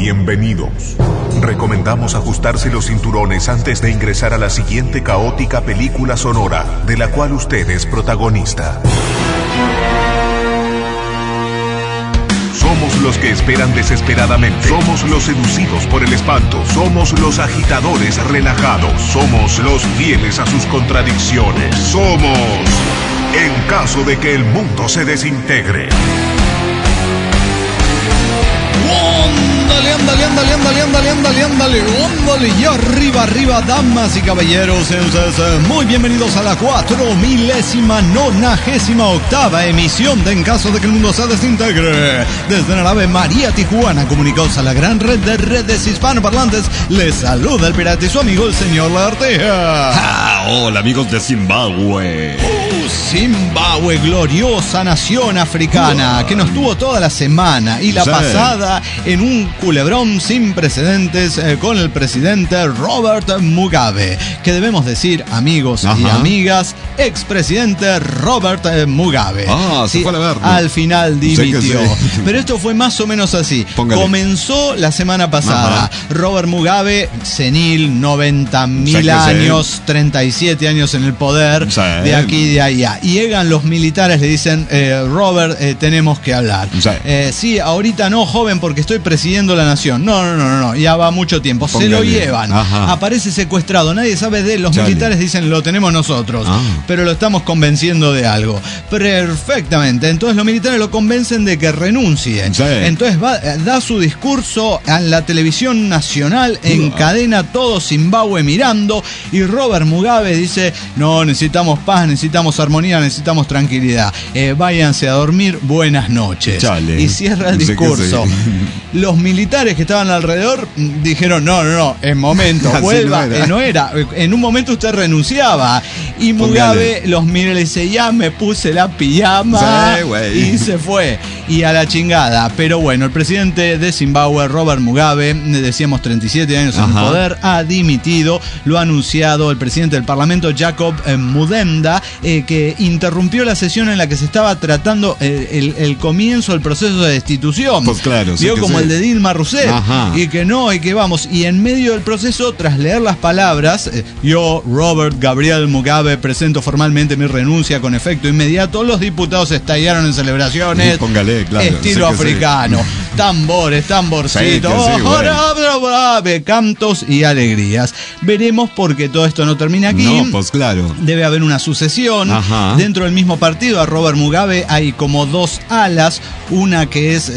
bienvenidos. Recomendamos ajustarse los cinturones antes de ingresar a la siguiente caótica película sonora, de la cual usted es protagonista. Somos los que esperan desesperadamente. Somos los seducidos por el espanto. Somos los agitadores relajados. Somos los fieles a sus contradicciones. Somos en caso de que el mundo se desintegre. Ándale, y arriba, damas y caballeros, muy bienvenidos a la 4.098ª emisión de En caso de que el mundo se desintegre. Desde la nave María Tijuana, comunicados a la gran red de redes hispanoparlantes, les saluda el pirata y su amigo el señor Lagartija. Hola amigos de Zimbabue. Zimbabue, gloriosa nación africana, que nos tuvo toda la semana y la pasada en un culebrón sin precedentes con el presidente Robert Mugabe, que debemos decir, amigos y amigas, expresidente Robert Mugabe. Se fue a la verga. Al final dimitió. Pero esto fue más o menos así. Póngale. Comenzó la semana pasada. Robert Mugabe, senil, 90.000 años, 37 años en el poder, de aquí y de allá. Y llegan los militares, le dicen, Robert, tenemos que hablar. Sí, ahorita no, joven, porque estoy presidiendo la nación. No, ya va mucho tiempo. Póngale. Se lo llevan. Aparece secuestrado, nadie sabe de él. Los militares dicen, lo tenemos nosotros, pero lo estamos convenciendo de algo. Perfectamente. Entonces los militares lo convencen de que renuncie. Entonces da su discurso en la televisión nacional, en cadena, todo Zimbabue mirando, y Robert Mugabe dice, no, necesitamos paz, necesitamos armonía, necesitamos tranquilidad. Váyanse a dormir, buenas noches. Y cierra el discurso. Los militares que estaban alrededor dijeron, no, en momento, vuelva, no era. En un momento usted renunciaba. Y Mugabe los mira y le dice, ya me puse la pijama, y se fue. Y a la chingada. Pero bueno, el presidente de Zimbabue, Robert Mugabe, decíamos 37 años en el poder, ha dimitido. Lo ha anunciado el presidente del parlamento, Jacob Mudenda, que interrumpió la sesión en la que se estaba tratando el comienzo del proceso de destitución. Pues claro, vio como el de Dilma Rousseff, y que no, y que vamos. Y en medio del proceso, tras leer las palabras, yo, Robert Gabriel Mugabe, presento formalmente mi renuncia con efecto inmediato. Los diputados estallaron en celebraciones. Póngale, claro, estilo africano. Tambores, tamborcitos, cantos y alegrías. Veremos, porque todo esto no termina aquí. No, pues claro. Debe haber una sucesión. Dentro del mismo partido, a Robert Mugabe hay como dos alas. Una que es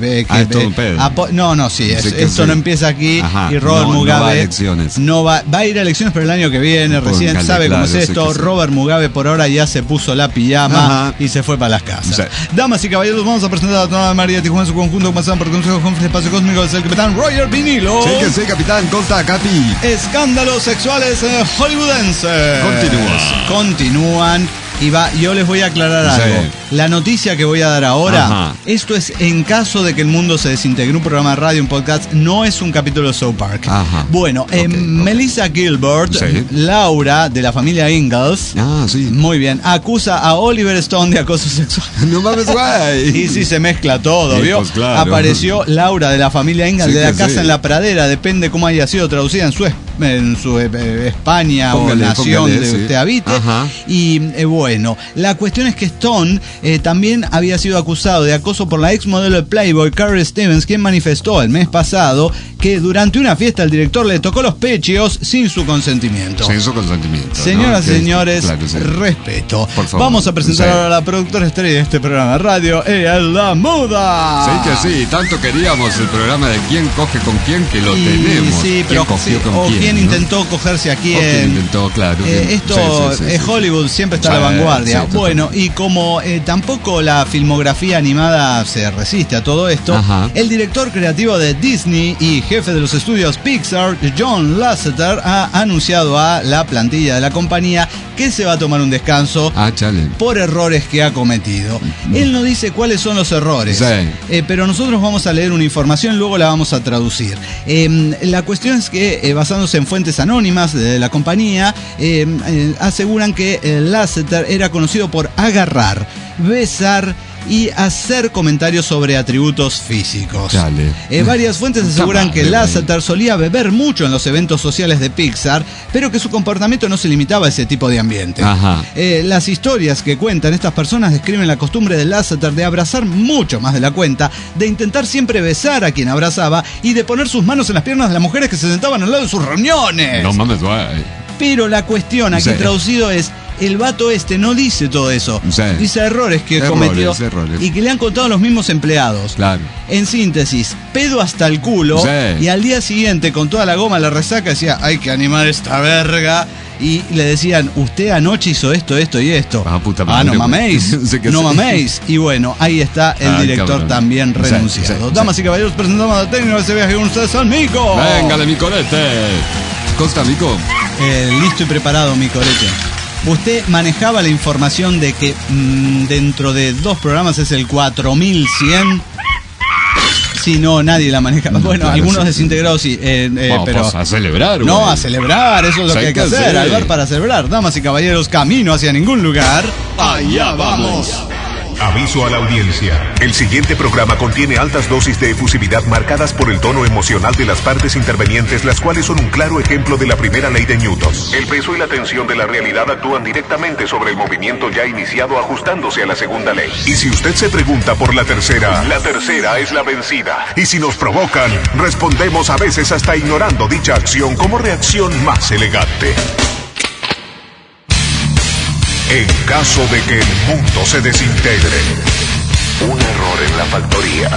esto no empieza aquí. Y Robert Mugabe va a ir a elecciones, pero el año que viene, recién sabe cómo es esto. Robert Mugabe por ahora ya se puso la pijama y se fue para las casas. Damas y caballeros, vamos a presentar a toda la María Tijuana en su conjunto, comenzando por el Consejo de Espacio Cósmico, es el capitán Roger Vinilo. Sí, capitán, consta, capi. Escándalos sexuales hollywoodenses continúan. Y yo les voy a aclarar algo. La noticia que voy a dar ahora, esto es en caso de que el mundo se desintegre. Un programa de radio, un podcast, no es un capítulo de South Park. Bueno, Melissa Gilbert, Laura, de la familia Ingalls, muy bien, acusa a Oliver Stone de acoso sexual. No mames, güey. Y sí, se mezcla todo, ¿vio? Pues claro. Apareció Laura, de la familia Ingalls, de la casa en la pradera, depende cómo haya sido traducida en su España o nación de usted habite. Y bueno, la cuestión es que Stone también había sido acusado de acoso por la ex modelo de Playboy, Carrie Stevens, quien manifestó el mes pasado que durante una fiesta el director le tocó los pechos sin su consentimiento. Señoras y señores, respeto. Vamos a presentar ahora a la productora estrella de este programa de radio, ella es la Muda. Sí que sí, tanto queríamos el programa de quién coge con quién, que lo tenemos. Sí, pero quién intentó cogerse a quién. Esto es Hollywood, siempre está a la vanguardia. Bueno, y como tampoco la filmografía animada se resiste a todo esto, el director creativo de Disney y jefe de los estudios Pixar, John Lasseter, ha anunciado a la plantilla de la compañía que se va a tomar un descanso por errores que ha cometido. Él no dice cuáles son los errores, pero nosotros vamos a leer una información, luego la vamos a traducir. La cuestión es que, basándose en fuentes anónimas de la compañía, aseguran que Lasseter era conocido por agarrar, besar y hacer comentarios sobre atributos físicos. Dale. Varias fuentes aseguran que Lasseter solía beber mucho en los eventos sociales de Pixar, pero que su comportamiento no se limitaba a ese tipo de ambiente. Ajá. Las historias que cuentan estas personas describen la costumbre de Lasseter de abrazar mucho más de la cuenta, de intentar siempre besar a quien abrazaba y de poner sus manos en las piernas de las mujeres que se sentaban al lado de sus reuniones. No mames, güey. Pero la cuestión aquí traducido es: el vato no dice todo eso. Sí. Dice errores que cometió y que le han contado los mismos empleados. Claro. En síntesis, pedo hasta el culo. Sí. Y al día siguiente, con toda la goma, la resaca, decía: hay que animar esta verga. Y le decían: usted anoche hizo esto, esto y esto. Ah, puta madre. No maméis. Sí que no sí. maméis. Y bueno, ahí está el director cabrón. también renunciado. Damas y caballeros, presentamos al técnico de ese viaje con ustedes, al Mico. Véngale, mi colete. Costa, Mico. Listo y preparado, mi corete. Usted manejaba la información de que dentro de 2 programas es el 4100. Si no, nadie la maneja. Bueno, claro, algunos desintegrados sí. Pero a celebrar, no, güey. A celebrar, eso es lo que hay que hacer. Al bar para celebrar. Damas y caballeros, camino hacia ningún lugar. Allá vamos. Aviso a la audiencia. El siguiente programa contiene altas dosis de efusividad marcadas por el tono emocional de las partes intervenientes, las cuales son un claro ejemplo de la primera ley de Newton. El peso y la tensión de la realidad actúan directamente sobre el movimiento ya iniciado, ajustándose a la segunda ley. Y si usted se pregunta por la tercera es la vencida. Y si nos provocan, respondemos a veces hasta ignorando dicha acción como reacción más elegante. En caso de que el mundo se desintegre, un error en la factoría.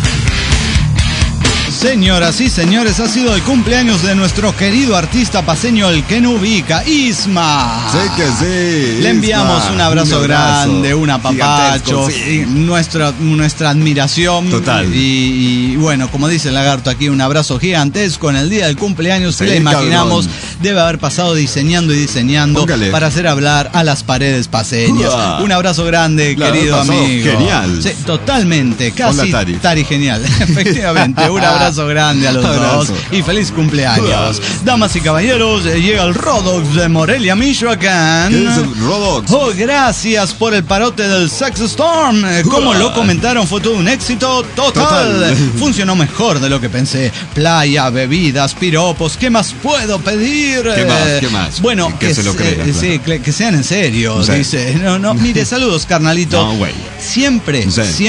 Señoras y señores, ha sido el cumpleaños de nuestro querido artista paseño, el que no ubica, Isma. Sí que sí. Le enviamos Isma, un abrazo grande, un apapacho, sí. nuestra admiración. Total. Y bueno, como dice el lagarto aquí, un abrazo gigantesco en el día del cumpleaños. Sí, le imaginamos, cabrón. Debe haber pasado diseñando y diseñando. Póngale. Para hacer hablar a las paredes paseñas. Un abrazo grande, Claro, querido amigo. genial. Sí, totalmente, casi Hola, Tari genial. Efectivamente, un abrazo grande a los dos y feliz cumpleaños. Damas y caballeros, llega el Rodox de Morelia, Michoacán. ¿Qué es el Rodox? Oh, gracias por el parote del Sex Storm. Como lo comentaron, fue todo un éxito total. Funcionó mejor de lo que pensé. Playa, bebidas, piropos, ¿qué más puedo pedir? ¿Qué más? Bueno, que se lo crea, sí, que sean en serio, dice. No, mire, saludos, carnalito. No, güey. Siempre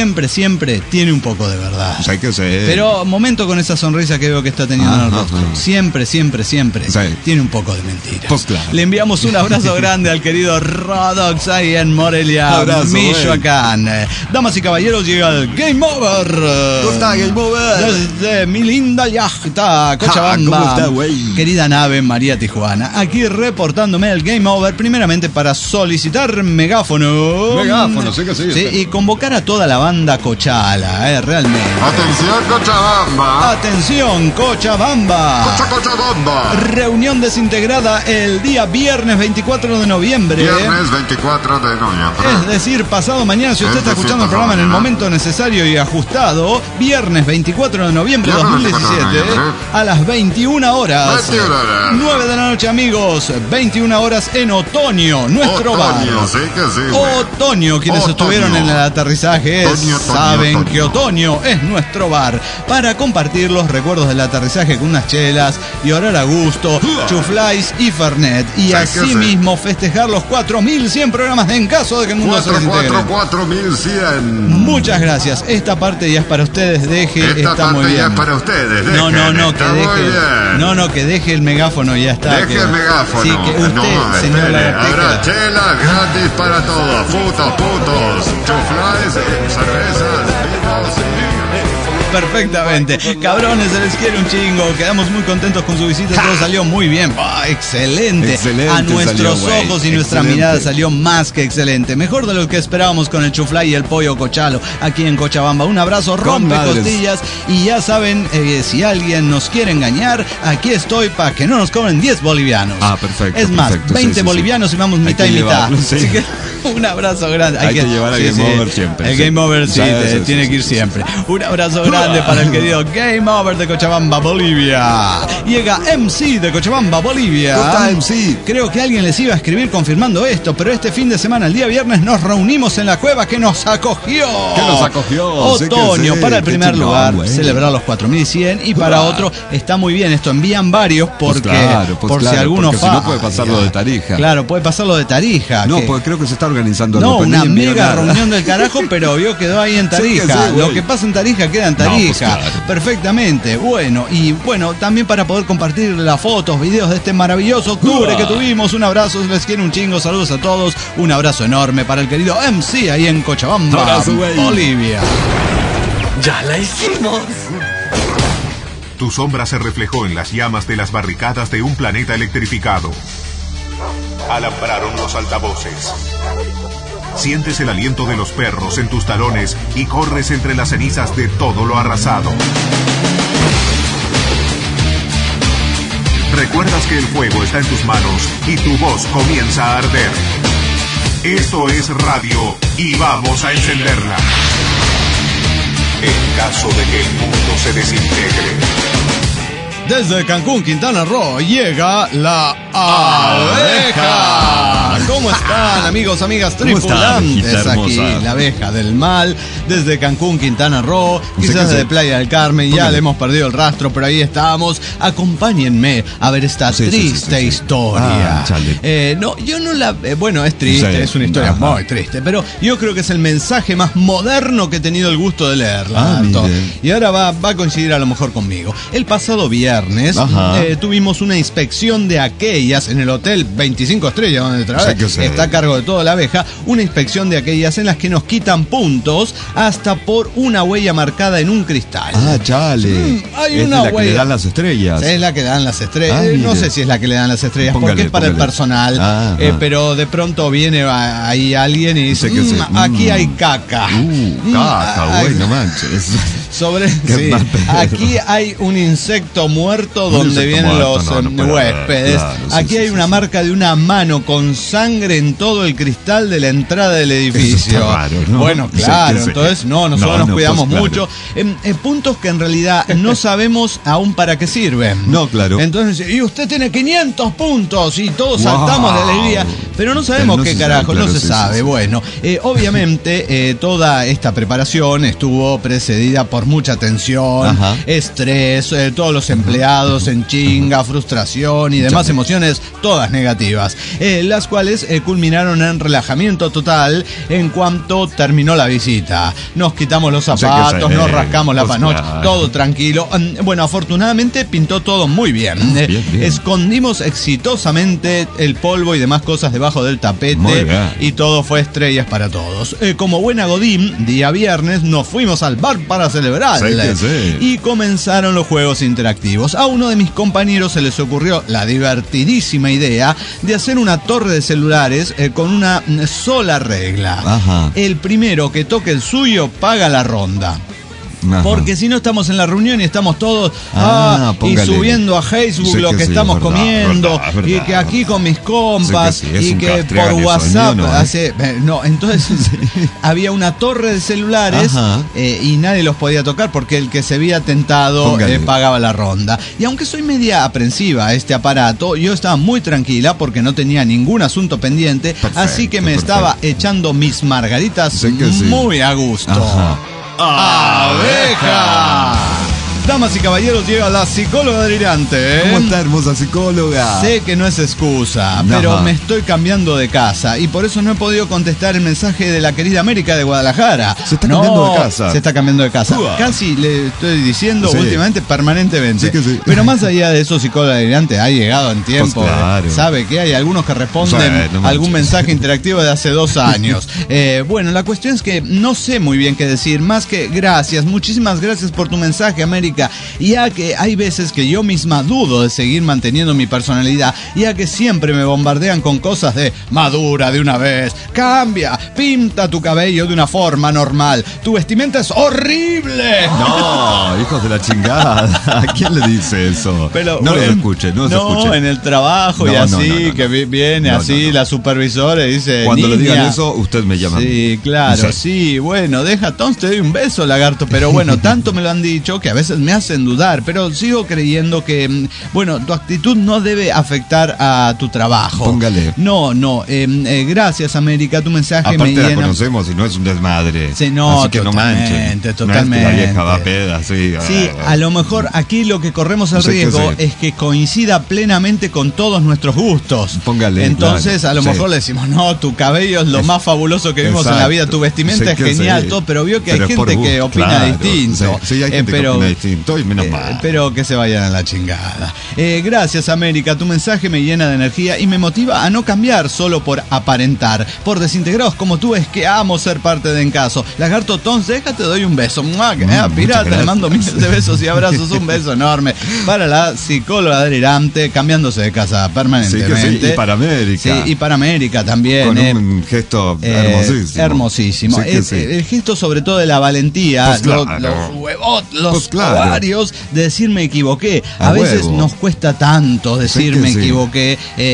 tiene un poco de verdad. Hay que ser. Pero momento con esa sonrisa que veo que está teniendo en el rostro. Siempre tiene un poco de mentira. Pues claro. Le enviamos un abrazo grande al querido Rodox ahí en Morelia, Abrazo, Michoacán. Damas y caballeros, llega el Game Over. ¿Cómo está, Game Over? Desde mi linda yachta, Cochabamba. ¿Cómo está, güey? Querida nave María Tijuana, aquí reportándome el Game Over, primeramente para solicitar megáfono. Megáfono, sí que sí. Y convocar a toda la banda Cochala, realmente. Atención, Cochabamba. Atención, Cochabamba. Cochabamba. Reunión desintegrada el día viernes 24 de noviembre. Viernes 24 de noviembre. Es decir, pasado mañana, si usted está escuchando el programa en el momento necesario y ajustado, viernes 24 de noviembre 2017, a las 21 horas. 9 de la noche, amigos. 21 horas en Otoño, nuestro bar. Sí que sí, güey. Otoño, quienes estuvieron en el aterrizaje saben que Otoño es nuestro bar. Para compartir los recuerdos del aterrizaje con unas chelas y orar a gusto, chuflais y fernet. Y así mismo festejar los 4100 programas de En Caso de que el Mundo se desintegre. 4100. Muchas gracias. Esta parte ya es para ustedes. Está muy bien. Ya es para ustedes. Que deje el megáfono, ya está. Deje el megáfono. Sí, que usted, señor habrá chelas gratis para todos. Putos, chuflais, cervezas, vinos. Perfectamente. Cabrones, se les quiere un chingo. Quedamos muy contentos con su visita. Todo salió muy bien. Excelente. A nuestros ojos y nuestra mirada salió más que excelente. Mejor de lo que esperábamos con el chuflay y el pollo cochalo aquí en Cochabamba. Un abrazo, rompe costillas. Y ya saben, si alguien nos quiere engañar, aquí estoy para que no nos cobren 10 bolivianos. Perfecto. Es más, 20 bolivianos y vamos mitad y mitad. Sí. Así que Un abrazo grande. Hay que llevar al Game Over siempre. El Game Over tiene que ir siempre. Un abrazo grande para el querido Game Over de Cochabamba, Bolivia. Llega MC de Cochabamba, Bolivia. ¿Cómo está MC? Creo que alguien les iba a escribir confirmando esto, pero este fin de semana, el día viernes, nos reunimos en la cueva que nos acogió. ¿Qué nos acogió? Otoño, para el primer lugar, celebrar los 4100 y para otro, está muy bien esto, envían varios porque por si alguno falla. Si no puede pasarlo de Tarija. Claro, puede pasarlo de Tarija. No, porque creo que se está organizando algo. No, una mega reunión del carajo, pero vio quedó ahí en Tarija. Lo que pasa en Tarija queda en Tarija. Perfectamente. Bueno, y bueno, también para poder compartir las fotos, videos de este maravilloso octubre que tuvimos. Un abrazo, les quiero un chingo, saludos a todos. Un abrazo enorme para el querido MC ahí en Cochabamba, Bolivia. ¡Ya la hicimos! Tu sombra se reflejó en las llamas de las barricadas de un planeta electrificado. Alambraron los altavoces. Sientes el aliento de los perros en tus talones y corres entre las cenizas de todo lo arrasado. Recuerdas que el fuego está en tus manos y tu voz comienza a arder. Esto es radio y vamos a encenderla. En caso de que el mundo se desintegre. Desde Cancún, Quintana Roo, llega la abeja. ¿Cómo están, amigos, amigas, tripulantes? Aquí, la abeja del mal, desde Cancún, Quintana Roo, quizás desde Playa del Carmen, ya le hemos perdido el rastro, pero ahí estamos. Acompáñenme a ver esta triste historia. No, yo no la... bueno, es triste, es una historia muy triste, pero yo creo que es el mensaje más moderno que he tenido el gusto de leerla. Y ahora va a coincidir a lo mejor conmigo. El pasado viernes tuvimos una inspección de aquellas en el hotel 25 estrellas donde está a cargo de toda la abeja, una inspección de aquellas en las que nos quitan puntos hasta por una huella marcada en un cristal. Hay una huella que le dan las estrellas. Es la que le dan las estrellas. No sé si es la que le dan las estrellas, porque es para el personal. Pero de pronto viene ahí alguien y dice, aquí hay caca. Caca, güey, no manches. Aquí hay un insecto muerto donde vienen los huéspedes. Aquí hay una marca de una mano con sangre en todo el cristal de la entrada del edificio. Raro, ¿no? Bueno, claro, entonces nosotros nos cuidamos mucho. Puntos que en realidad no sabemos aún para qué sirven. No, claro. Entonces, y usted tiene 500 puntos y todos saltamos de alegría, pero no sabemos qué carajo, no se sabe. Bueno, obviamente toda esta preparación estuvo precedida por mucha tensión, estrés, todos los empleados en chinga, frustración y demás emociones, todas negativas, las cuales culminaron en relajamiento total en cuanto terminó la visita. Nos quitamos los zapatos, nos rascamos la panocha, todo tranquilo. Bueno, afortunadamente pintó todo muy bien. Escondimos exitosamente el polvo y demás cosas debajo del tapete y todo fue estrellas para todos. Como buena godín, día viernes nos fuimos al bar para celebrar y comenzaron los juegos interactivos. A uno de mis compañeros se les ocurrió la divertidísima idea de hacer una torre de celulares con una sola regla. El primero que toque el suyo paga la ronda. Porque si no estamos en la reunión y estamos todos y subiendo a Facebook lo que estamos comiendo, y que aquí con mis compas y que por WhatsApp entonces había una torre de celulares y nadie los podía tocar porque el que se veía tentado pagaba la ronda. Y aunque soy media aprensiva a este aparato, yo estaba muy tranquila porque no tenía ningún asunto pendiente, así que me estaba echando mis margaritas muy a gusto. ¡Abeja! Damas y caballeros, llega la psicóloga delirante. ¿Cómo está, hermosa psicóloga? Sé que no es excusa, pero me estoy cambiando de casa y por eso no he podido contestar el mensaje de la querida América de Guadalajara. Se está cambiando de casa. Se está cambiando de casa. Casi le estoy diciendo últimamente, permanentemente. Pero más allá de eso, psicóloga delirante ha llegado en tiempo. Sabe que hay algunos que responden algún mensaje interactivo de hace 2 años. Bueno, la cuestión es que no sé muy bien qué decir, más que gracias, muchísimas gracias por tu mensaje, América. América, ya que hay veces que yo misma dudo de seguir manteniendo mi personalidad, ya que siempre me bombardean con cosas de madura de una vez, cambia, pinta tu cabello de una forma normal, tu vestimenta es horrible. No, hijos de la chingada. ¿A quién le dice eso? Pero, no bueno, lo escuche, no se escuche. En el trabajo y así, que viene así la supervisora y dice, cuando niña, le digan eso, usted me llama. Sí, claro, sí, bueno, deja, entonces te doy un beso, lagarto, pero bueno, tanto me lo han dicho que a veces me hacen dudar, pero sigo creyendo que, bueno, tu actitud no debe afectar a tu trabajo. Póngale. No, gracias, América, tu mensaje aparte me llena. La conocemos y no es un desmadre. Sí, no, así que totalmente, no manchen. totalmente. No es que la vieja va a peda, sí. Sí, a lo mejor aquí lo que corremos el riesgo es que coincida plenamente con todos nuestros gustos. Póngale. Entonces, a lo mejor le decimos, no, tu cabello es lo más fabuloso que vimos en la vida, tu vestimenta es genial, todo, pero vio que hay gente que opina distinto. Sí, hay gente que opina distinto y menos mal. Pero que se vayan a la chingada. Gracias, América, tu mensaje me llena de energía y me motiva a no cambiar solo por aparentar. Por desintegrados como tú es que amo ser parte de Encaso. Lagarto Tons, déjate, doy un beso. Pirata, le mando miles de besos y abrazos, un beso enorme para la psicóloga delirante, cambiándose de casa permanentemente. Sí, y para América. Sí, y para América también. Con un gesto hermosísimo. Hermosísimo. El gesto sobre todo de la valentía, pues claro. los ovarios de decir me equivoqué. A veces nos cuesta tanto decir me equivoqué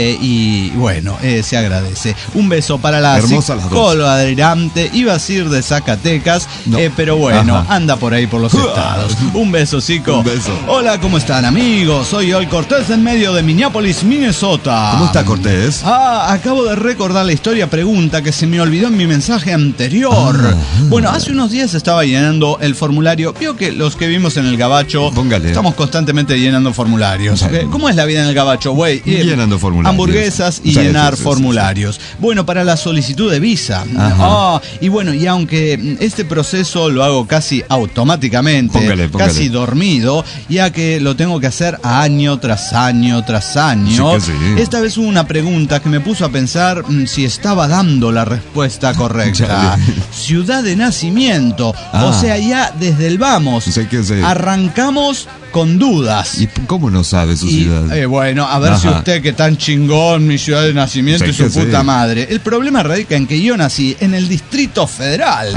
y bueno, se agradece. Un beso para la psicóloga delirante, iba a decir de Zacatecas, pero bueno, anda por ahí por los estados. Un beso, Cico. Un beso. Hola, ¿cómo están, amigos? Soy Joel Cortés en medio de Minneapolis, Minnesota. ¿Cómo está, Cortés? Acabo de recordar la historia pregunta que se me olvidó en mi mensaje anterior. Bueno, hace unos días estaba llenando el formulario. Vio que los que vivimos en el Gabacho estamos constantemente llenando formularios. ¿Cómo es la vida en el Gabacho, güey? Llenando formularios. Hamburguesas y llenar formularios. Bueno, para la solicitud de visa. Y bueno, y aunque este proceso lo hago casi automáticamente, casi dormido, ya que lo tengo que hacer año tras año tras año, esta vez hubo una pregunta que me puso a pensar si estaba dando la respuesta correcta. Ciudad de nacimiento, o sea, ya desde el vamos, arrancamos con dudas. ¿Y cómo no sabe su ciudad? Bueno, a ver si usted, que tan chingón, mi ciudad de nacimiento y su puta madre. El problema radica en que yo nací en el Distrito Federal,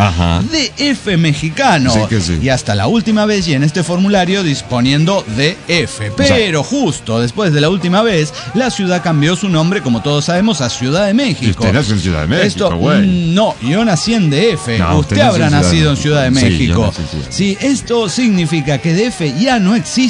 DF mexicano, y hasta la última vez y en este formulario disponiendo DF. Pero justo después de la última vez, la ciudad cambió su nombre, como todos sabemos, a Ciudad de México. ¿Usted nació en Ciudad de México, no, yo nací en DF. Usted habrá nacido en Ciudad de México. Sí, esto significa que DF ya no existe.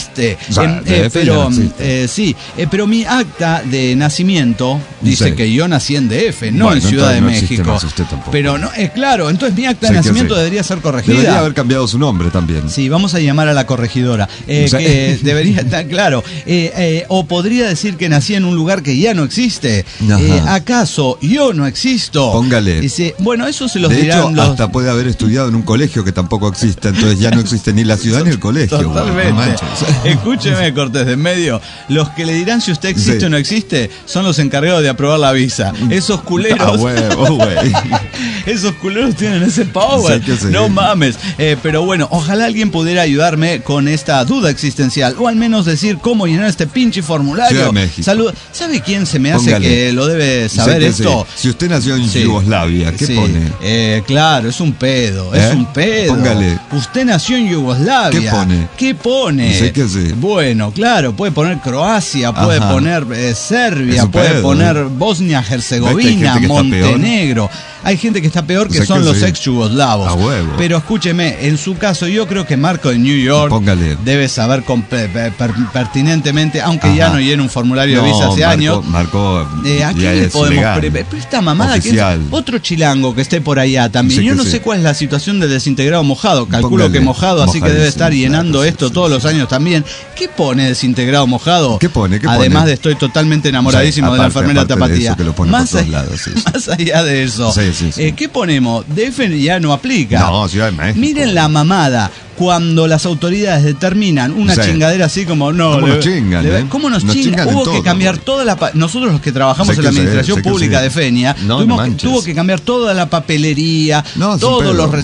Pero mi acta de nacimiento dice que yo nací en DF, no en Ciudad de México. Pero no, claro, entonces mi acta de nacimiento debería ser corregida. Debería haber cambiado su nombre también. Sí, vamos a llamar a la corregidora. Que debería estar claro. O podría decir que nací en un lugar que ya no existe. ¿Acaso yo no existo? Póngale. Dice, bueno, eso se los de dirán hecho, hasta puede haber estudiado en un colegio que tampoco existe, entonces ya no existe ni la ciudad ni el colegio. Totalmente. Bueno, escúcheme, Cortés de en medio. Los que le dirán si usted existe o no existe son los encargados de aprobar la visa. Esos culeros. Esos culeros tienen ese power. No mames. Pero bueno, ojalá alguien pudiera ayudarme con esta duda existencial. O al menos decir cómo llenar este pinche formulario. Salud. ¿Sabe quién se me hace que lo debe saber esto? Si usted nació en Yugoslavia, ¿qué pone? Claro, es un pedo. Es un pedo. Póngale. Usted nació en Yugoslavia. ¿Qué pone? Bueno, claro, puede poner Croacia, puede poner Serbia, puede poner Bosnia-Herzegovina, Montenegro. Hay gente que está peor, que son los ex yugoslavos. Pero escúcheme, en su caso yo creo que Marco de New York debe saber pertinentemente, aunque ya no llena un formulario de visa hace años. Aquí le podemos pero esta mamada oficial. Que es otro chilango que esté por allá también. Yo no sé cuál es la situación del desintegrado mojado. Calculo que mojado, así que debe estar llenando esto todos los años también. ¿Qué pone desintegrado mojado? ¿Qué pone? Además de estoy totalmente enamoradísimo de la enfermera Tapatía. Más allá de eso. ¿Qué ponemos? DF ya no aplica. No, Ciudad de México. Miren la mamada. Cuando las autoridades determinan una chingadera así como ¿Cómo nos chingan? ¿Cómo nos chingan? Hubo que cambiar toda la nosotros los que trabajamos en la administración pública de Fenia, tuvo que cambiar toda la papelería, todos los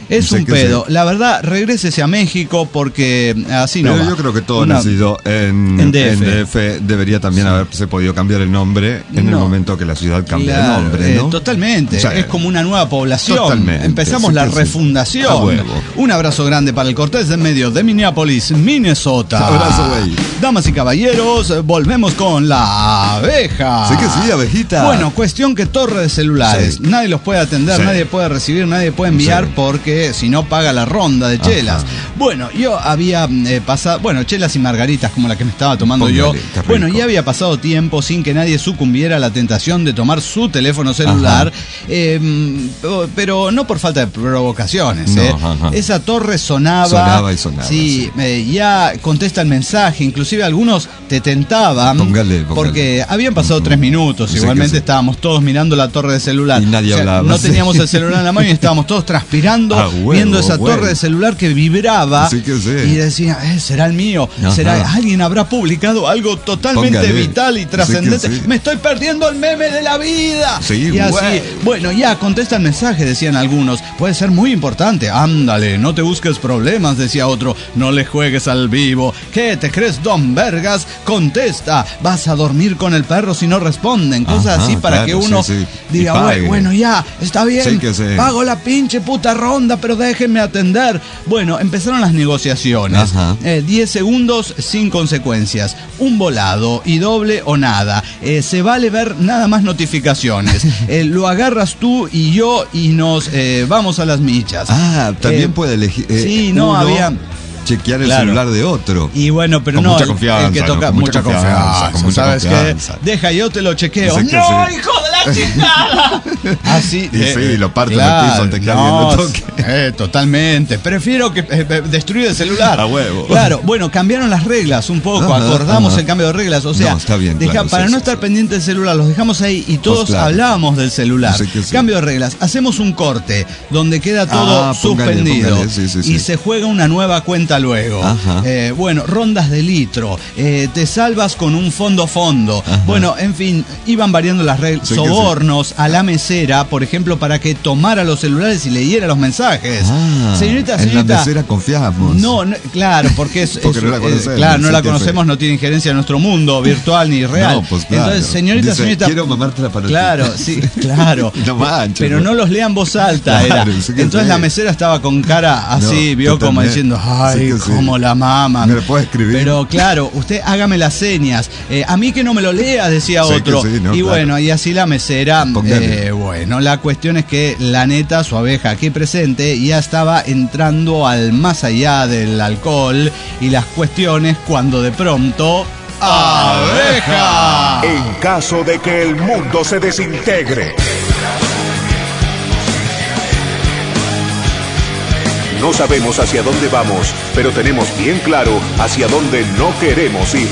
Es un pedo. La verdad, regrésese a México porque así no. Pero va. yo creo que todo nacido en DF debería también haberse podido cambiar el nombre en el momento que la ciudad cambia de nombre, ¿no? Totalmente. O sea, es como una nueva población. Totalmente. Empezamos la refundación. A huevo. Un abrazo grande para el Cortés de medio de Minneapolis, Minnesota. Abrazo, güey. Damas y caballeros, volvemos con la abeja. Sí que sí, abejita. Bueno, cuestión que torre de celulares. Nadie los puede atender, nadie puede recibir, nadie puede enviar porque si no paga la ronda de chelas. Bueno, yo había pasado, chelas y margaritas como la que me estaba tomando yo. Bueno, ya había pasado tiempo sin que nadie sucumbiera a la tentación de tomar su teléfono celular, pero no por falta de provocaciones. Esa torre sonaba. Sí, ya contesta el mensaje, inclusive algunos te tentaban. Póngale. Porque habían pasado 3 minutos, igualmente estábamos todos mirando la torre de celular. Y nadie hablaba. No teníamos el celular en la mano y estábamos todos transpirando, viendo esa torre de celular que vibraba. Y decía, ¿será el mío? ¿Será alguien habrá publicado algo totalmente vital y trascendente? Me estoy perdiendo el meme de la vida. Y así, bueno, ya contesta el mensaje, decían algunos. Puede ser muy importante. Ándale, no te busques problemas, decía otro. No le juegues al vivo. ¿Qué te crees, don Vergas? Contesta. Vas a dormir con el perro si no responden. Cosas así para que uno diga, bueno, ya, está bien. Pago la pinche puta ronda, pero déjenme atender. Bueno, empezaron las negociaciones. 10 segundos sin consecuencias. Un volado y doble o nada. Se vale ver nada más notificaciones. Lo agarras tú y yo y nos vamos a las michas. También puede elegir. Sí, no había. Chequear el celular de otro. Y bueno, pero con no, mucha confianza, el que toca mucha confianza. ¿Sabes qué? Deja, yo te lo chequeo. ¡No, hijo de la chingada! Así. Y lo parto en el piso antes que alguien lo toque. Totalmente. Prefiero que destruir el celular. A huevo. Claro, bueno, cambiaron las reglas un poco. Acordamos el cambio de reglas. O sea, está bien, para no estar pendiente del celular, los dejamos ahí y todos hablábamos del celular. Cambio de reglas. Hacemos un corte donde queda todo suspendido. Y se juega una nueva cuenta luego. Bueno, rondas de litro, te salvas con un fondo. Bueno, en fin, iban variando las reglas. Sobornos a la mesera, por ejemplo, para que tomara los celulares y leyera los mensajes. Señorita. En la mesera confiamos. No, claro, porque porque no la conocemos. Claro, no la conocemos, no tiene injerencia en nuestro mundo virtual ni real. No, pues claro. Entonces, señorita. Quiero mamártela para Claro, sí, claro. No manches. Pero no los lean en voz alta. Claro, entonces la mesera estaba con cara así, vio como diciendo, ay, como la mama. Me lo puede escribir. Pero claro, usted hágame las señas. A mí que no me lo lea, decía otro. Y bueno, y así la mesera. Bueno, la cuestión es que la neta, su abeja aquí presente, ya estaba entrando al más allá del alcohol y las cuestiones cuando de pronto. ¡Abeja! En caso de que el mundo se desintegre. No sabemos hacia dónde vamos, pero tenemos bien claro hacia dónde no queremos ir.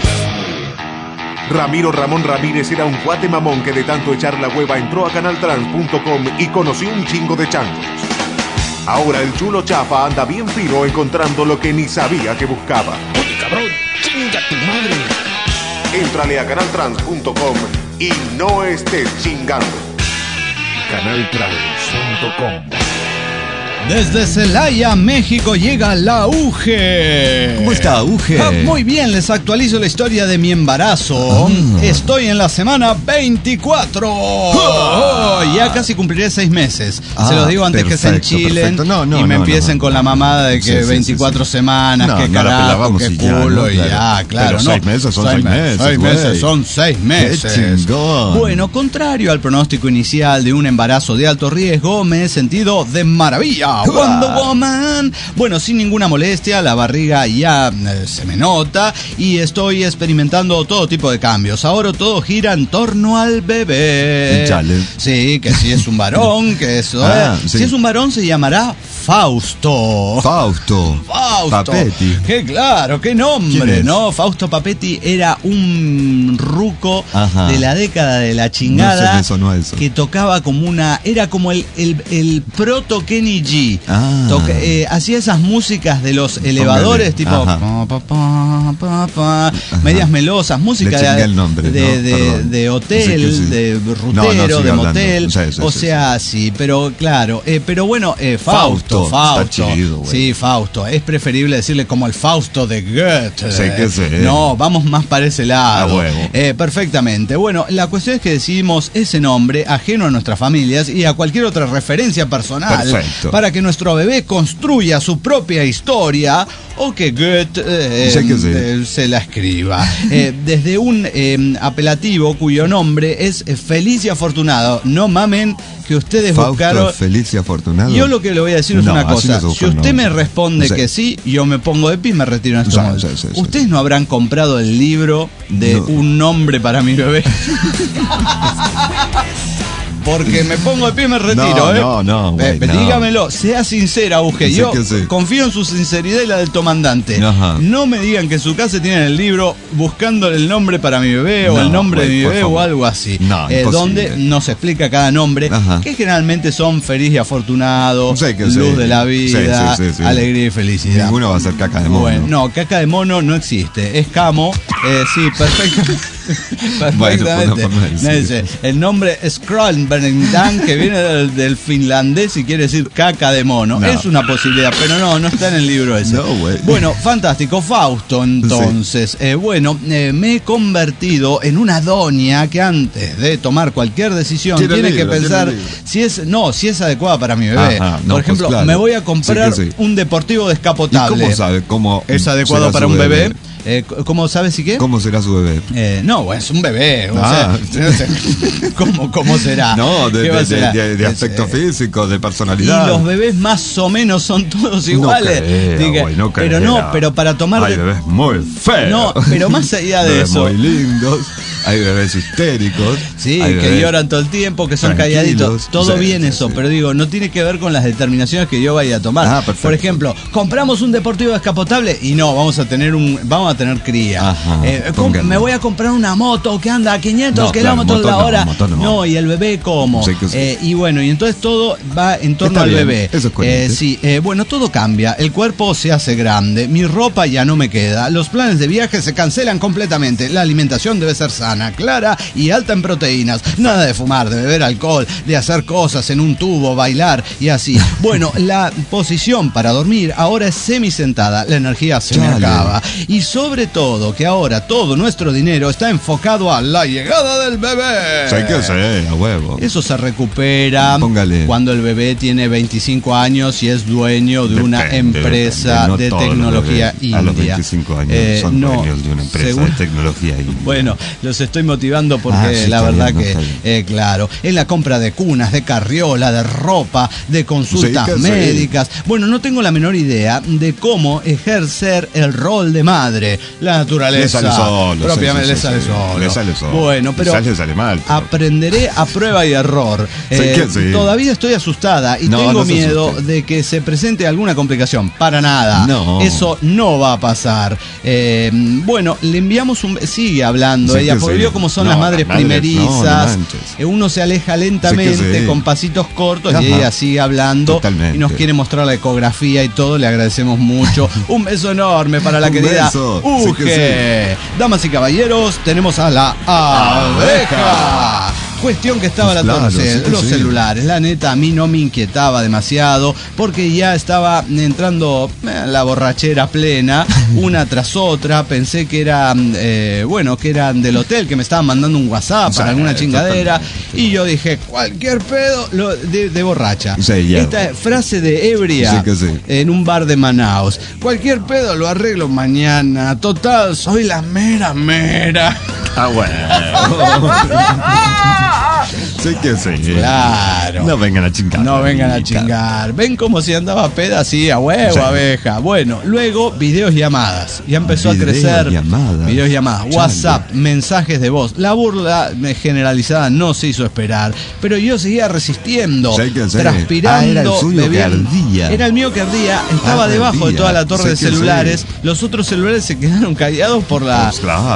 Ramiro Ramón Ramírez era un cuate mamón que de tanto echar la hueva entró a canaltrans.com y conoció un chingo de changos. Ahora el chulo chafa anda bien fino encontrando lo que ni sabía que buscaba. ¡Oye, cabrón! ¡Chinga tu madre! Éntrale a canaltrans.com y no estés chingando. Canaltrans.com. Desde Celaya, México, llega la UGE. ¿Cómo está, UGE? Muy bien, les actualizo la historia de mi embarazo. Estoy en la semana 24. Ya casi cumpliré 6 meses. Se los digo antes que se enchilen y me empiecen con la mamada de que 24 semanas, que carajo, que culo y ya, claro. Pero 6 meses son 6 meses. 6 meses son 6 meses. Qué chingón. Bueno, contrario al pronóstico inicial de un embarazo de alto riesgo, me he sentido de maravilla. Wonder Woman. Bueno, sin ninguna molestia, la barriga ya se me nota y estoy experimentando todo tipo de cambios. Ahora todo gira en torno al bebé. Chale. Sí, que si es un varón, que eso. Si es un varón se llamará Fausto. Fausto Papetti. Qué claro, qué nombre, ¿no? Fausto Papetti era un ruco de la década de la chingada. No sé, eso. Que tocaba como una. Era como el proto Kenny G. Hacía esas músicas de los elevadores, tipo medias melosas, música de hotel, de rutero, de motel. Sí, pero claro, pero bueno, Fausto. Fausto. Está chido, güey. Sí, Fausto. Es preferible decirle como el Fausto de Goethe. Sí, que sí. No, vamos más para ese lado. huevo. Perfectamente. Bueno, la cuestión es que decidimos ese nombre ajeno a nuestras familias y a cualquier otra referencia personal. Perfecto. Para que nuestro bebé construya su propia historia o que Goethe se la escriba. Desde un apelativo cuyo nombre es Feliz y Afortunado. No mamen que ustedes Fausto, buscaron. Feliz y Afortunado. Yo lo que le voy a decir es una cosa. Si usted me responde sí. que sí, yo me pongo de pie y me retiro en este momento. Sí. ¿Ustedes no habrán comprado el libro de Un nombre para mi bebé? Porque me pongo de pie y me retiro, No, güey, dígamelo, sea sincera, Uge. Yo sí. confío en su sinceridad y la del comandante. Ajá. No me digan que en su casa tienen el libro buscándole el nombre para mi bebé o el nombre de mi bebé o algo así. No, donde nos explica cada nombre, que generalmente son feliz y afortunado, luz de la vida, alegría y felicidad. Ninguno va a ser caca de mono. Bueno, no, caca de mono no existe. Es camo, sí, perfectamente. Perfectamente. Dice, el nombre Skrollbergdan, que viene del finlandés y quiere decir caca de mono. Es una posibilidad, pero no está en el libro ese. Bueno, fantástico. Fausto, entonces. Me he convertido en una doña que antes de tomar cualquier decisión tiene que pensar si es adecuada para mi bebé. Por ejemplo, me voy a comprar un deportivo descapotable. ¿Y cómo sabe cómo es adecuado para un bebé? ¿Cómo sabes si qué? ¿Cómo será su bebé? Es un bebé. ¿Cómo será? No, de aspecto físico, de personalidad. Y los bebés más o menos son todos iguales. Pero para tomar. Hay bebés muy feos. No, pero más allá de eso. Muy lindos. Hay bebés histéricos. Sí, que lloran todo el tiempo, que son calladitos. Todo bien eso, pero digo, no tiene que ver con las determinaciones que yo vaya a tomar. Por ejemplo, compramos un deportivo descapotable y no, vamos a tener cría. Me voy a comprar una moto que anda a 500 kilómetros la hora. No, y el bebé ¿cómo? Y bueno, y entonces todo va en torno al bebé. Eso es bueno, todo cambia. El cuerpo se hace grande. Mi ropa ya no me queda. Los planes de viaje se cancelan completamente. La alimentación debe ser sana, clara y alta en proteínas. Nada de fumar, de beber alcohol, de hacer cosas en un tubo, bailar y así. Bueno, la posición para dormir ahora es semisentada. La energía se me acaba. Y sobre todo, que ahora todo nuestro dinero está enfocado a la llegada del bebé. A huevo. Eso se recupera cuando el bebé tiene 25 años y es dueño de una empresa de tecnología india. A los 25 años son dueños de una empresa de tecnología india. Bueno, los estoy motivando porque la verdad que, claro, en la compra de cunas, de carriola, de ropa, de consultas médicas. Bueno, no tengo la menor idea de cómo ejercer el rol de madre. La naturaleza. Le sale solo. Propiamente le sale solo. Le sale solo. Bueno, pero le sale mal. Aprenderé a prueba y error. Todavía estoy asustada y tengo miedo de que se presente alguna complicación. Para nada. No. Eso no va a pasar. Bueno, le enviamos sigue hablando ella, porque vio cómo son las madres primerizas. Uno se aleja lentamente con pasitos cortos y ella sigue hablando. Totalmente. Y nos quiere mostrar la ecografía y todo. Le agradecemos mucho. Un beso enorme para la querida Uge. Damas y caballeros, tenemos a la abeja. Cuestión que estaba los celulares. La neta, a mí no me inquietaba demasiado porque ya estaba entrando la borrachera plena, una tras otra. Pensé que eran, que eran del hotel, que me estaban mandando un WhatsApp para alguna chingadera. Y yo dije, cualquier pedo de borracha. Esta frase de ebria en un bar de Manaos. Cualquier pedo lo arreglo mañana. Total, soy la mera. Claro. No vengan a chingar. No vengan a chingar. ¿Ven cómo si andaba peda? Sí, a huevo, abeja. Bueno, luego videos llamadas. Ya empezó a crecer. Videos llamadas. WhatsApp, mensajes de voz. La burla generalizada no se hizo esperar. Pero yo seguía resistiendo. Transpirando. Era el suyo que ardía. Era el mío que ardía. Estaba debajo de toda la torre de celulares. Los otros celulares se quedaron callados por la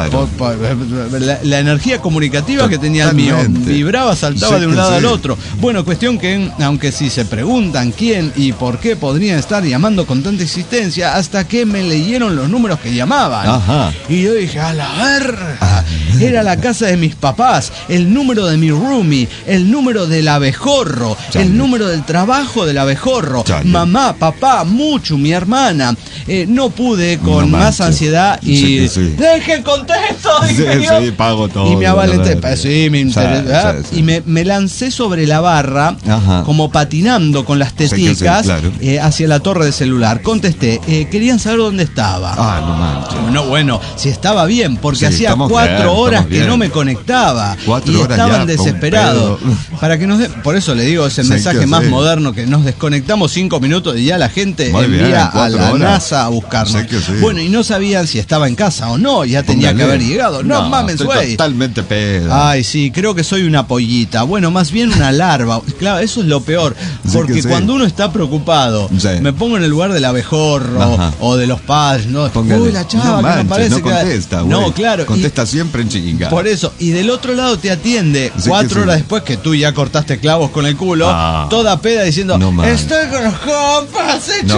energía comunicativa que tenía el mío. Vibraba, saltaba de un lado al otro. Bueno, cuestión que, aunque si se preguntan quién y por qué podrían estar llamando con tanta insistencia, hasta que me leyeron los números que llamaban. Y yo dije, a la verga. Era la casa de mis papás, el número de mi roomie, el número del abejorro, el número del trabajo del abejorro, mamá, papá, Muchu, mi hermana. No pude con más ansiedad y... ¡Dejen contesto! Sí, pago todo. Y me avalenté. Sí, me interesa. Y me lancé sobre la barra, como patinando con las teticas, hacia la torre de celular. Contesté, querían saber dónde estaba. No manches. Bueno, si estaba bien, porque hacía 4 horas que no me conectaba. 4 horas estaban desesperados. Para que por eso le digo, es el mensaje más moderno, que nos desconectamos 5 minutos y ya la gente envía a la NASA a buscarnos. Bueno, y no sabían si estaba en casa o no, ya tenía que haber llegado. No mames, güey. Totalmente pedo. Ay, sí, creo que soy una pollita. Bueno, más bien una larva. Claro, eso es lo peor. Porque cuando uno está preocupado, me pongo en el lugar del abejorro o de los padres, ¿no? Uy, la chava que no aparece. No contesta, no, claro. Contesta siempre en chiquinga. Por eso. Y del otro lado te atiende 4 horas después que tú ya cortaste clavos con el culo, toda peda diciendo, estoy con los compas, hecho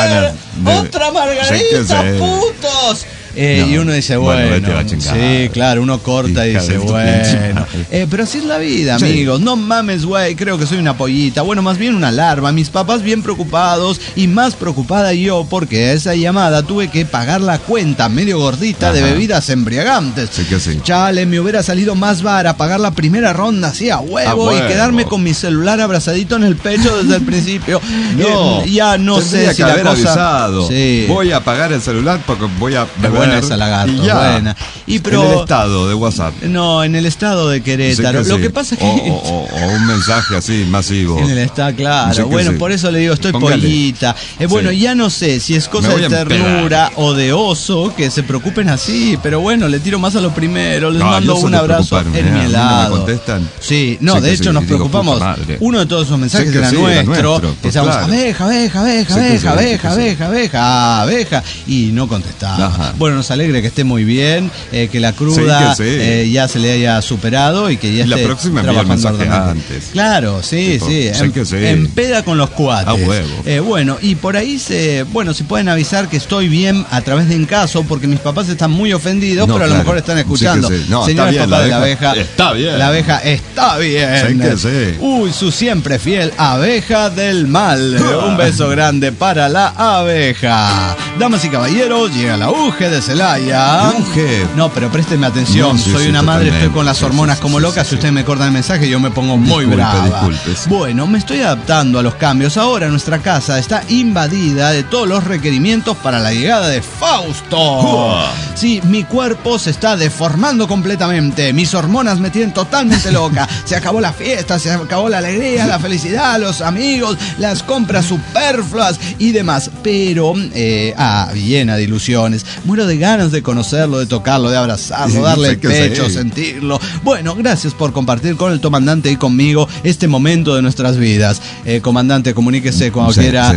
otra margarita, putos. Y uno dice, bueno, sí, claro, uno corta y dice, bueno. Pero así es la vida, amigos. No mames, güey, creo que soy una pollita. Bueno, más bien una larva. Mis papás bien preocupados y más preocupada yo porque a esa llamada tuve que pagar la cuenta medio gordita de bebidas embriagantes. Chale, me hubiera salido más vara pagar la primera ronda así a huevo y quedarme con mi celular abrazadito en el pecho desde el principio. Ya no sé si la cosa... avisado. Voy a apagar el celular porque voy a... Buena esa lagarto, buena. Pero, en el estado de WhatsApp. No, en el estado de Querétaro. Lo que pasa es que... O un mensaje así, masivo. En el estado, claro. Bueno, por eso le digo, estoy pollita. Bueno, ya no sé si es cosa de ternura o de oso que se preocupen así, pero bueno, le tiro más a lo primero. Les mando un abrazo en mi helado. ¿Me contestan? Sí, no, de hecho nos preocupamos. Uno de todos esos mensajes era nuestro. Decíamos, abeja, abeja, abeja, abeja, abeja, abeja, abeja, abeja. Y no contestaba. Bueno, nos alegra que esté muy bien, que la cruda ya se le haya superado y que ya esté la próxima trabajando antes. Claro, sí. En peda con los cuates. Bueno, y por ahí si pueden avisar que estoy bien a través de Encaso, porque mis papás están muy ofendidos, pero a lo mejor están escuchando. Señores papás de la abeja, está bien. La abeja está bien. Uy, su siempre fiel abeja del mal. Un beso grande para la abeja. Damas y caballeros, llega la UGE de Celaya. No, pero présteme atención. Soy una madre, estoy con las hormonas como loca. Si ustedes me cortan el mensaje, yo me pongo muy brava. Bueno, me estoy adaptando a los cambios. Ahora nuestra casa está invadida de todos los requerimientos para la llegada de Fausto. Sí, mi cuerpo se está deformando completamente. Mis hormonas me tienen totalmente loca. Se acabó la fiesta, se acabó la alegría, la felicidad, los amigos, las compras superfluas y demás. Pero, llena de ilusiones. Muero de ganas de conocerlo, de tocarlo, de abrazarlo, darle el pecho, sentirlo. Bueno, gracias por compartir con el comandante y conmigo este momento de nuestras vidas. Comandante, comuníquese cuando quiera.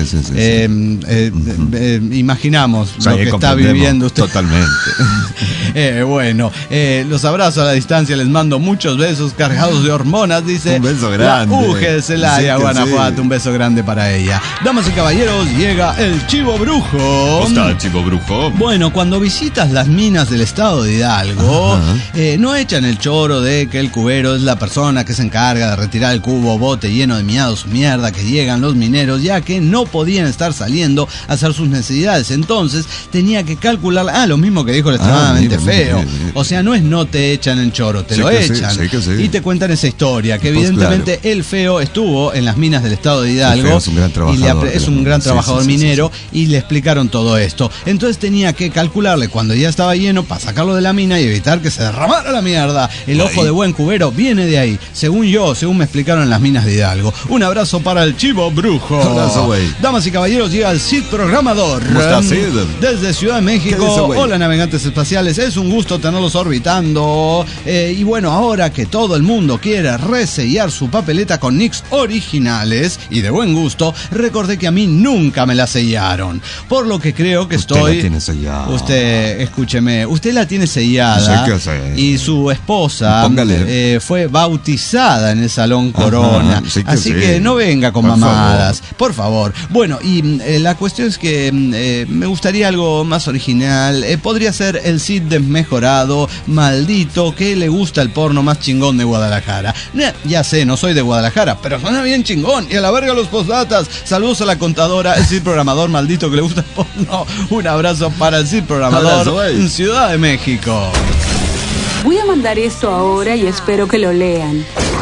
Imaginamos lo que está viviendo usted. Totalmente. Bueno, los abrazo a la distancia, les mando muchos besos cargados de hormonas, dice. Un beso grande. La UGE de Celaya, Guanajuato, un beso grande para ella. Damas y caballeros, llega el Chivo Brujo. ¿Cómo está el Chivo Brujo? Bueno, cuando visitas las minas del estado de Hidalgo, no echan el choro de que el cubero es la persona que se encarga de retirar el cubo bote lleno de miados mierda que llegan los mineros, ya que no podían estar saliendo a hacer sus necesidades. Entonces tenía que calcular, lo mismo que dijo el extremadamente feo. O sea, no te echan el choro, te lo echan. Y te cuentan esa historia, que evidentemente el feo estuvo en las minas del estado de Hidalgo. Es un gran trabajador. Es un gran trabajador minero y le explicaron todo esto. Entonces tenía que calcularle cuando ya estaba lleno para sacarlo de la mina y evitar que se derramara la mierda. El ojo de buen cubero viene de ahí, según me explicaron en las minas de Hidalgo. Un abrazo para el Chivo Brujo. Abrazo, güey. Damas y caballeros, llega el Cid Programador. ¿Cómo está, Cid? Desde Ciudad de México. Hola, navegantes espaciales. Es un gusto tenerlos orbitando. Y bueno, ahora que todo el mundo quiere resellar su papeleta con nicks originales y de buen gusto, recordé que a mí nunca me la sellaron. Por lo que creo que usted la tiene sellada. Usted escúcheme, usted la tiene sellada y su esposa fue bautizada en el Salón Corona. Así que no venga con mamadas, por favor. Bueno, y la cuestión es que me gustaría algo más original. Podría ser el Cid desmejorado, maldito, que le gusta el porno más chingón de Guadalajara. Ya sé, no soy de Guadalajara, pero suena bien chingón. Y a la verga los postdatas. Saludos a la contadora, el Cid programador maldito que le gusta el porno. Un abrazo para el Cid programador en Ciudad de México. Voy a mandar esto ahora y espero que lo lean.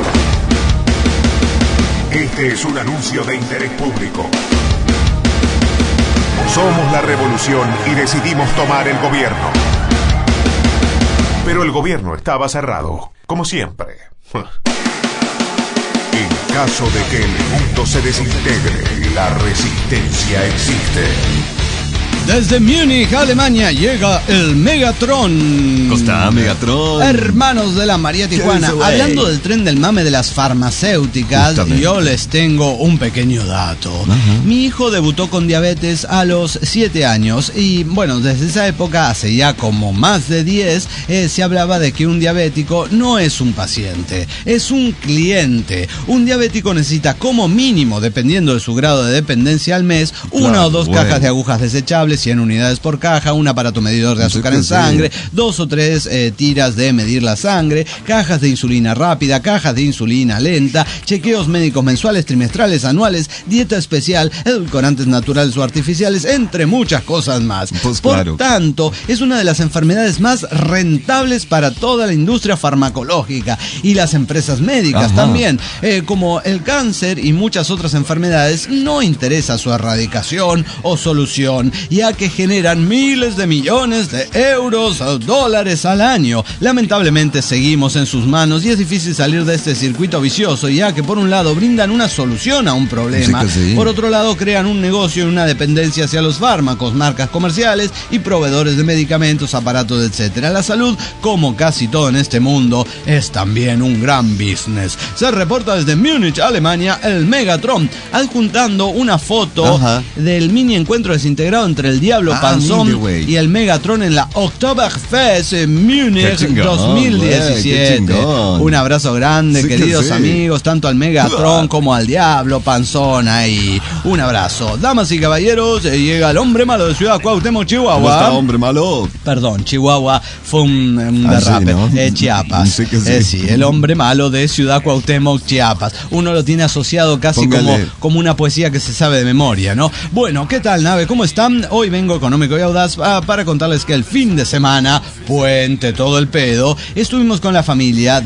Este es un anuncio de interés público. Somos la revolución y decidimos tomar el gobierno. Pero el gobierno estaba cerrado, como siempre. En caso de que el mundo se desintegre, la resistencia existe. Desde Múnich, Alemania, llega el Megatron. ¿Cómo está, Megatron? Hermanos de la María Tijuana, hablando del tren del mame de las farmacéuticas, justamente, yo les tengo un pequeño dato. Mi hijo debutó con diabetes a los 7 años y, bueno, desde esa época, hace ya como más de 10, se hablaba de que un diabético no es un paciente, es un cliente. Un diabético necesita como mínimo, dependiendo de su grado de dependencia al mes, una o dos cajas de agujas desechables, 100 unidades por caja, un aparato medidor de azúcar en sangre, 2 o 3 tiras de medir la sangre, cajas de insulina rápida, cajas de insulina lenta, chequeos médicos mensuales, trimestrales, anuales, dieta especial, edulcorantes naturales o artificiales, entre muchas cosas más. Pues por tanto, es una de las enfermedades más rentables para toda la industria farmacológica y las empresas médicas también. Como el cáncer y muchas otras enfermedades, no interesa su erradicación o solución, ya que generan miles de millones de euros o dólares al año. Lamentablemente seguimos en sus manos y es difícil salir de este circuito vicioso, ya que por un lado brindan una solución a un problema, por otro lado crean un negocio y una dependencia hacia los fármacos, marcas comerciales y proveedores de medicamentos, aparatos, etc. La salud, como casi todo en este mundo, es también un gran business. Se reporta desde Múnich, Alemania, el Megatron, adjuntando una foto del mini encuentro desintegrado entre el Diablo Panzón y el Megatron en la Oktoberfest en Múnich 2017. Un abrazo grande, queridos amigos, tanto al Megatron como al Diablo Panzón ahí. Un abrazo. Damas y caballeros, llega el hombre malo de Ciudad Cuauhtémoc, Chihuahua. ¿Cómo está, hombre malo? Perdón, Chihuahua fue un derrape. ¿No? Chiapas. Sí, el hombre malo de Ciudad Cuauhtémoc, Chiapas. Uno lo tiene asociado casi como una poesía que se sabe de memoria, ¿no? Bueno, ¿qué tal, nave? ¿Cómo están? Hoy vengo económico y audaz para contarles que el fin de semana, puente todo el pedo, estuvimos con la familia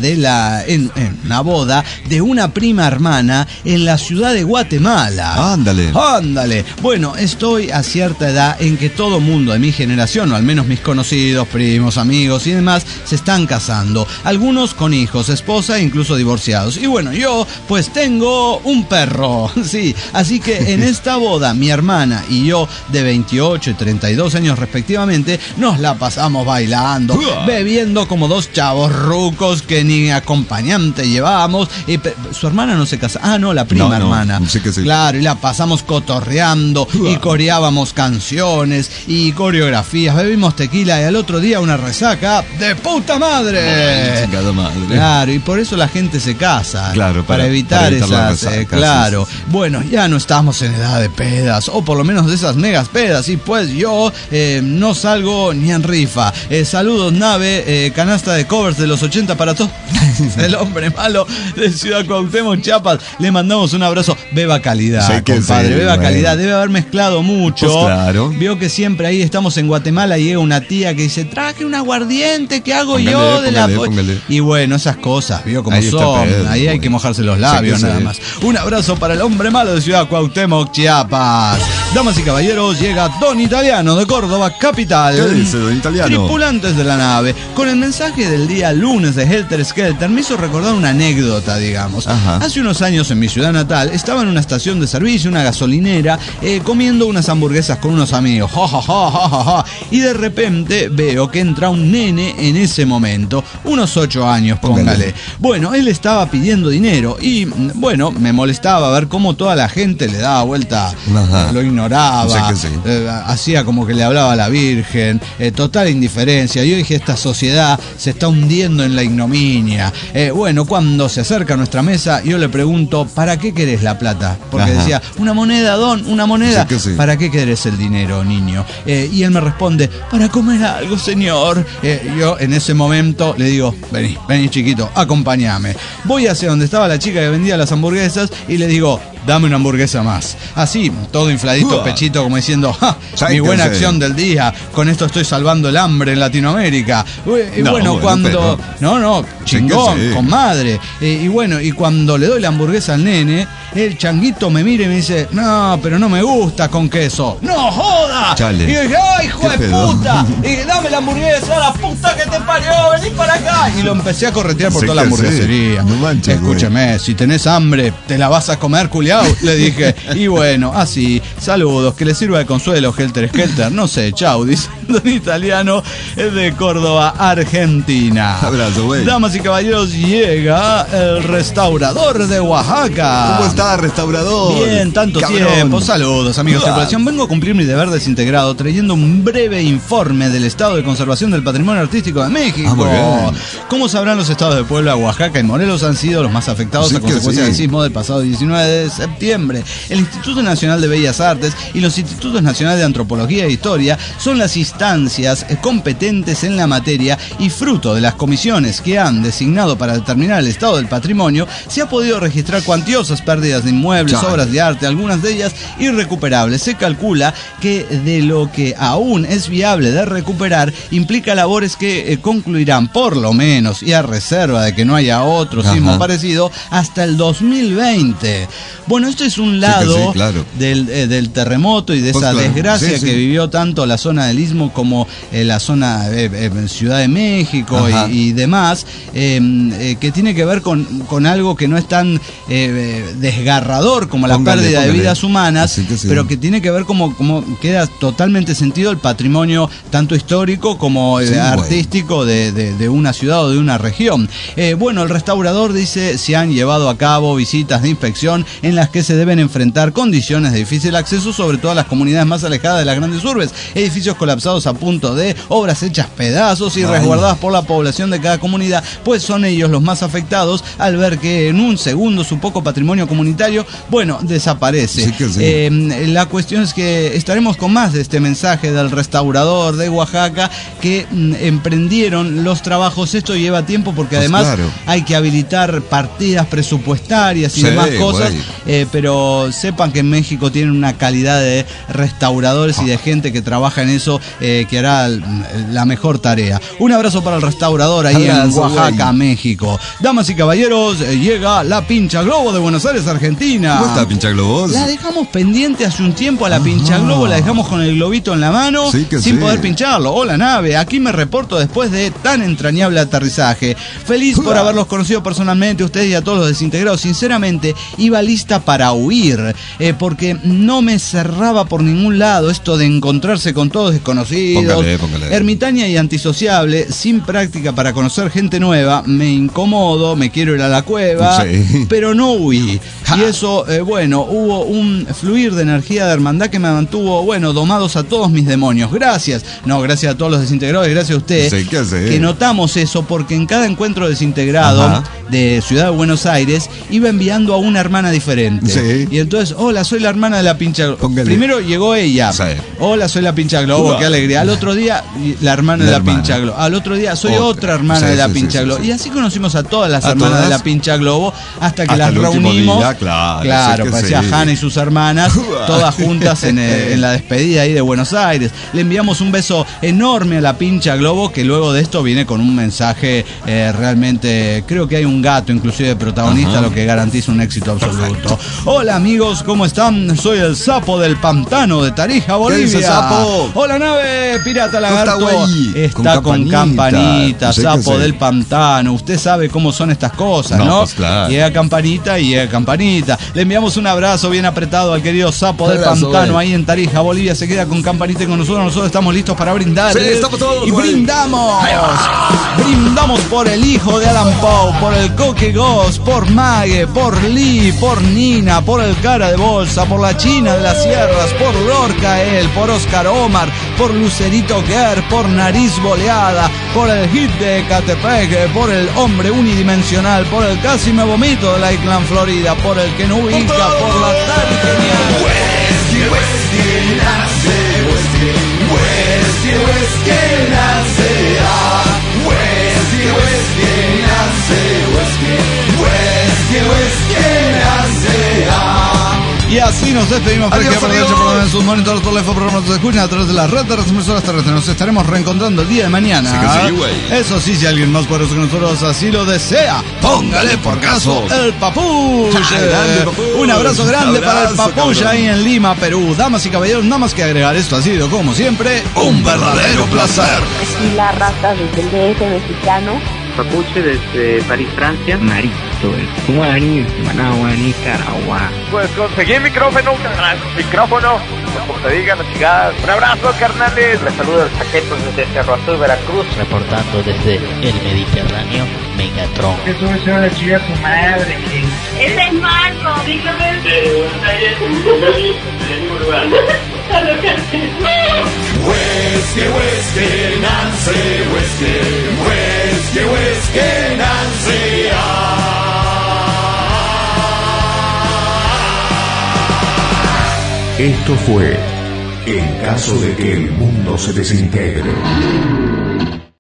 en una boda de una prima hermana en la ciudad de Guatemala. Ándale. Bueno, estoy a cierta edad en que todo mundo de mi generación, o al menos mis conocidos, primos, amigos y demás, se están casando. Algunos con hijos, esposa e incluso divorciados. Y bueno, yo pues tengo un perro. Sí, así que en esta boda mi hermana y yo, de 28 y 32 años respectivamente, nos la pasamos bailando, bebiendo como dos chavos rucos que ni acompañante llevábamos. Su hermana no se casa. Ah, no, la prima hermana. Sí que sí. Claro, y la pasamos cotorreando y coreábamos canciones y coreografías, bebimos tequila y al otro día una resaca de puta madre. Chingada madre. Claro, y por eso la gente se casa. Claro, para evitar esas claro. Sí. Bueno, ya no estamos en edad de pedas, o por lo menos de esas megas pedas, y pues yo no salgo ni en rifa. Saludos, nave, canasta de covers de los 80 para todos. El hombre malo de Ciudad Cuauhtémoc, Chiapas. Le mandamos un abrazo. Beba calidad, compadre, beba calidad. Debe haber mezclado mucho. Pues claro. Vio que siempre ahí estamos en Guatemala y llega una tía que dice, traje un aguardiente, ¿qué hago yo de la... Y bueno, esas cosas, vio cómo ahí son. Ahí hay que mojarse los labios, nada más. Un abrazo para el hombre malo de Ciudad Cuauhtémoc, Chiapas. Damas y caballeros, llega Don Italiano de Córdoba, capital. ¿Qué dice Don Italiano? Tripulantes de la nave. Con el mensaje del día lunes de Helter Skelter me hizo recordar una anécdota, digamos. Hace unos años en mi ciudad natal estaba en una estación de servicio una gasolinera comiendo unas hamburguesas con unos amigos. Y de repente veo que entra un nene en ese momento, unos 8 años, póngale. Bueno, él estaba pidiendo dinero y bueno, me molestaba ver cómo toda la gente le daba vuelta, lo ignoraba, hacía como que le hablaba a la Virgen, total indiferencia. Yo dije, esta sociedad se está hundiendo en la ignominia. Bueno, cuando se acerca a nuestra mesa, yo le pregunto, ¿para qué querés la plata? Porque decía, una moneda, don, una moneda. ¿Para qué querés el dinero, niño? Y él me responde, para comer algo, señor. Yo en ese momento le digo, vení chiquito, acompáñame. Voy hacia donde estaba la chica que vendía las hamburguesas y le digo, dame una hamburguesa más. Así, todo infladito, pechito, como diciendo, mi buena acción del día, con esto estoy salvando el hambre en Latinoamérica. Y bueno, cuando... chingón, con madre. Y bueno, y cuando le doy la hamburguesa al nene, el changuito me mira y me dice, no, pero no me gusta con queso. ¡No joda! Chale. Y yo dije, ¡ay, hijo de puta! Y dije, dame la hamburguesa, la puta que te parió, vení para acá. Y lo empecé a corretear por toda la hamburguesería. No manches, escúcheme, si tenés hambre, te la vas a comer, culiao, le dije. Y bueno, así, saludos, que le sirva de consuelo, Helter Skelter. No sé, chau, diciendo en italiano, es de Córdoba, Argentina. Abrazo, güey. Damas y caballeros, llega el restaurador de Oaxaca. ¿Cómo está, restaurador? Bien, tanto tiempo. Saludos, amigos de Tripulación. Vengo a cumplir mi deber desintegrado trayendo un breve informe del estado de conservación del patrimonio artístico de México. Muy bien. Como sabrán, los estados de Puebla, Oaxaca y Morelos han sido los más afectados a consecuencia del sismo del pasado 19 de septiembre. El Instituto Nacional de Bellas Artes y los Institutos Nacionales de Antropología e Historia son las instancias competentes en la materia y fruto de las comisiones que han designado para determinar el estado del patrimonio, se ha podido registrar cuantiosas pérdidas de inmuebles, obras de arte, algunas de ellas irrecuperables. Se calcula que de lo que aún es viable de recuperar implica labores que concluirán por lo menos, y a reserva de que no haya otro sismo parecido, hasta el 2020. Bueno, esto es un lado del terremoto y de esa desgracia que vivió tanto la zona del Istmo como la zona Ciudad de México y demás, que tiene que ver con algo que no es tan desgarrador como la pérdida de vidas humanas, pero que tiene que ver como queda totalmente sentido el patrimonio tanto histórico como artístico de una ciudad o de una región. Bueno, el restaurador dice, se han llevado a cabo visitas de inspección en las que se deben enfrentar condiciones de difícil acceso, sobre todo a las comunidades más alejadas de las grandes urbes, edificios colapsados a punto de, obras hechas pedazos y resguardadas por la población de cada comunidad, pues son ellos los más afectados al ver que en un segundo su poco patrimonio comunitario, bueno, desaparece. La cuestión es que estaremos con más de este mensaje del restaurador de Oaxaca que emprendieron los trabajos. Esto lleva tiempo porque además hay que habilitar partidas presupuestarias y demás cosas, pero sepan que en México tienen una calidad de restauradores y de gente que trabaja en eso, que hará la mejor tarea. Un abrazo para el restaurador ahí en Oaxaca, México. Damas y caballeros, llega la Pincha Globo de Buenos Aires, Argentina. ¿Cómo está, Pincha Globos? La dejamos pendiente hace un tiempo a la Pincha Globo, la dejamos con el globito en la mano sin poder pincharlo. Hola, nave, aquí me reporto después de tan entrañable aterrizaje. Feliz por haberlos conocido personalmente, ustedes y a todos los desintegrados. Sinceramente, iba lista para huir, porque no me cerraba por ningún lado esto de encontrarse con todos desconocidos. Póngale. Ermitaña y antisociable, sin práctica para conocer gente nueva, me incomodo, me quiero ir a la cueva, pero no huí. Y eso, bueno, hubo un fluir de energía de hermandad que me mantuvo, bueno, domados a todos mis demonios. Gracias a todos los desintegrados y gracias a usted, que notamos eso, porque en cada encuentro desintegrado de Ciudad de Buenos Aires iba enviando a una hermana diferente. Y entonces, hola, soy la hermana de la Pincha Globo. Primero llegó ella. Hola, soy la Pincha Globo, qué alegría. Al otro día, la hermana de la Pincha Globo. Al otro día, soy otra hermana de la Pincha Globo. Y así conocimos a todas las hermanas de la Pincha Globo hasta que las reunimos. Claro, parecía Hanna y sus hermanas, todas juntas en la despedida despedida ahí de Buenos Aires. Le enviamos un beso enorme a la pincha Globo, que luego de esto viene con un mensaje realmente, creo que hay un gato inclusive de protagonista, lo que garantiza un éxito absoluto. Perfecto. Hola amigos, ¿cómo están? Soy el Sapo del Pantano de Tarija, Bolivia. ¿Qué dice, Sapo? Hola nave, pirata lagarto. Está con campanita, Sapo del Pantano. Usted sabe cómo son estas cosas, ¿no? Pues claro. Llega campanita y llega campanita. Le enviamos un abrazo bien apretado al querido Sapo del Pantano ahí en Tarija, Bolivia. Se queda con campanita y con nosotros. Nosotros estamos listos para brindar. Sí, estamos todos. Y brindamos. Brindamos por el hijo de Alan Poe, por el Coque Goss, por Mague, por Lee, por Nina, por el Cara de Bolsa, por la China de las Sierras, por Lorca él, por Oscar Omar, por Lucerito Guer, por Nariz Boleada, por el hit de Ecatepec, por el hombre unidimensional, por el casi me vomito de la Island Florida, por el que no ubica, por la tan genial. Whisky, whisky, nace, whisky, whisky, whisky, nace, whisky, whisky, nace, whisky, whisky, whisky, nace, Y así nos despedimos. Adiós, por sus monitores, por la info, programas se escuchan a través de las redes de las emisoras terrestres. Nos estaremos reencontrando el día de mañana. Sí, güey. Eso sí, si alguien más poderoso que nosotros así lo desea, póngale por caso el Papuya. Un abrazo grande para el Papuya ahí en Lima, Perú. Damas y caballeros, nada más que agregar, esto ha sido, como siempre, un verdadero placer. Aquí la rata desde el DF mexicano. Papuche desde París, Francia. Marito, Guaraní, Managua, Nicaragua. Pues conseguí micrófono, como te digan, la chingada. Un abrazo, carnales. Les saludo el Saqueto desde Cerro Azul, Veracruz. Reportando desde el Mediterráneo, Megatron. Eso es la chica su madre. Ese es Marco, dígame. Whisky, whisky, Nancy, whisky, whisky, whisky, Nancy. Esto fue En caso de que el mundo se desintegre.